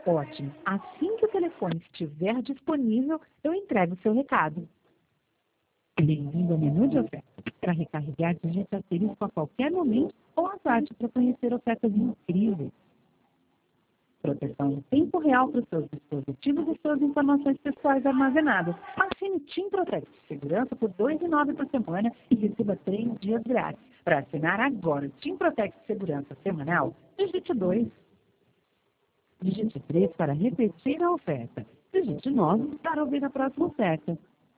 Ótimo. Assim que o telefone estiver disponível, eu entrego o seu recado. Bem-vindo ao menu de ofertas. Para recarregar, digite asterisco a qualquer momento ou aguarde para conhecer ofertas incríveis. Proteção em tempo real para os seus dispositivos e suas informações pessoais armazenadas. Assine TIM Protect Segurança por R$ 2,09 por semana e receba 3 dias grátis. Para assinar agora o TIM Protect Segurança semanal, digite 2. Digite 3 para repetir a oferta. Digite 9 para ouvir a próxima oferta.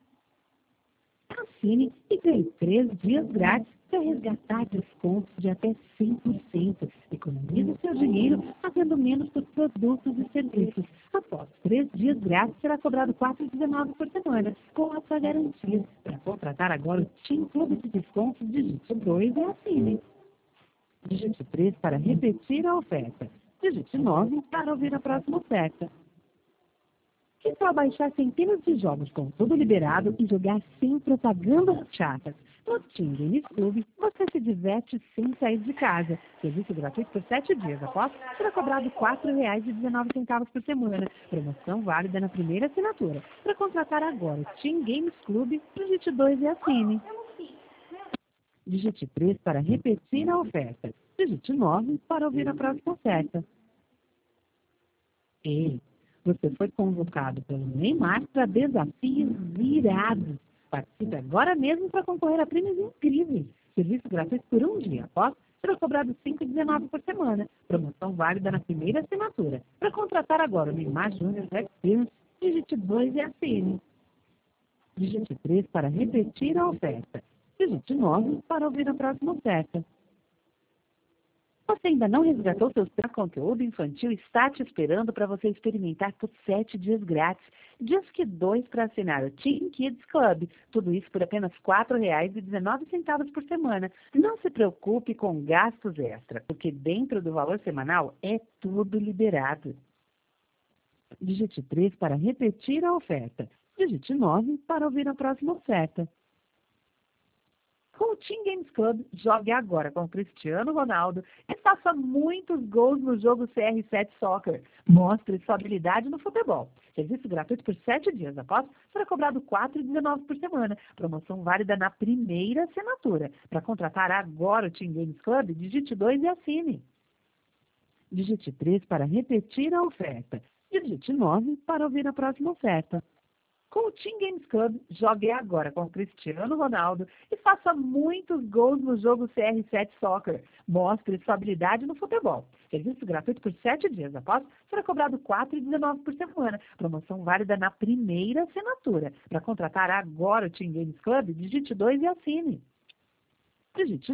Assine e ganhe 3 dias grátis para resgatar descontos de até 100%. Economize seu dinheiro pagando menos por produtos e serviços. Após 3 dias grátis, será cobrado R$ 4,19 por semana, com a sua garantia. Para contratar agora o TIM Clube de Descontos, digite 2 e assine. Digite 3 para repetir a oferta. Digite 9 para ouvir a próxima oferta. Que tal baixar centenas de jogos com tudo liberado e jogar sem propagandas chatas? No TIM Games Club, você se diverte sem sair de casa. Serviço gratuito por 7 dias. Após, será cobrado R$ 4,19 por semana. Promoção válida na primeira assinatura. Para contratar agora o TIM Games Club, digite 2 e assine. Digite 3 para repetir a oferta. Digite 9 para ouvir a próxima oferta. Ei, você foi convocado pelo Neymar para desafios irados. Participe agora mesmo para concorrer a prêmios incríveis. Serviço gratuito por um dia. Após, será cobrado R$ 5,19 por semana. Promoção válida na primeira assinatura. Para contratar agora o Neymar Júnior Experience, digite 2 e assine. Digite 3 para repetir a oferta. Digite 9 para ouvir a próxima oferta. Você ainda não resgatou seu conteúdo infantil e está te esperando para você experimentar por 7 dias grátis. Diz que 2 para assinar o Teen Kids Club. Tudo isso por apenas R$ 4,19 por semana. Não se preocupe com gastos extra, porque dentro do valor semanal é tudo liberado. Digite 3 para repetir a oferta. Digite 9 para ouvir a próxima oferta. Com o TIM Games Club, jogue agora com Cristiano Ronaldo e faça muitos gols no jogo CR7 Soccer. Mostre sua habilidade no futebol. Serviço gratuito por 7 dias. Após, será cobrado R$ 4,19 por semana. Promoção válida na primeira assinatura. Para contratar agora o TIM Games Club, digite 2 e assine. Digite 3 para repetir a oferta. Digite 9 para ouvir a próxima oferta. Com o TIM Games Club, jogue agora com Cristiano Ronaldo e faça muitos gols no jogo CR7 Soccer. Mostre sua habilidade no futebol. Serviço gratuito por 7 dias. Após, será cobrado R$ 4,19 por semana. Promoção válida na primeira assinatura. Para contratar agora o TIM Games Club, digite 2 e assine. Digite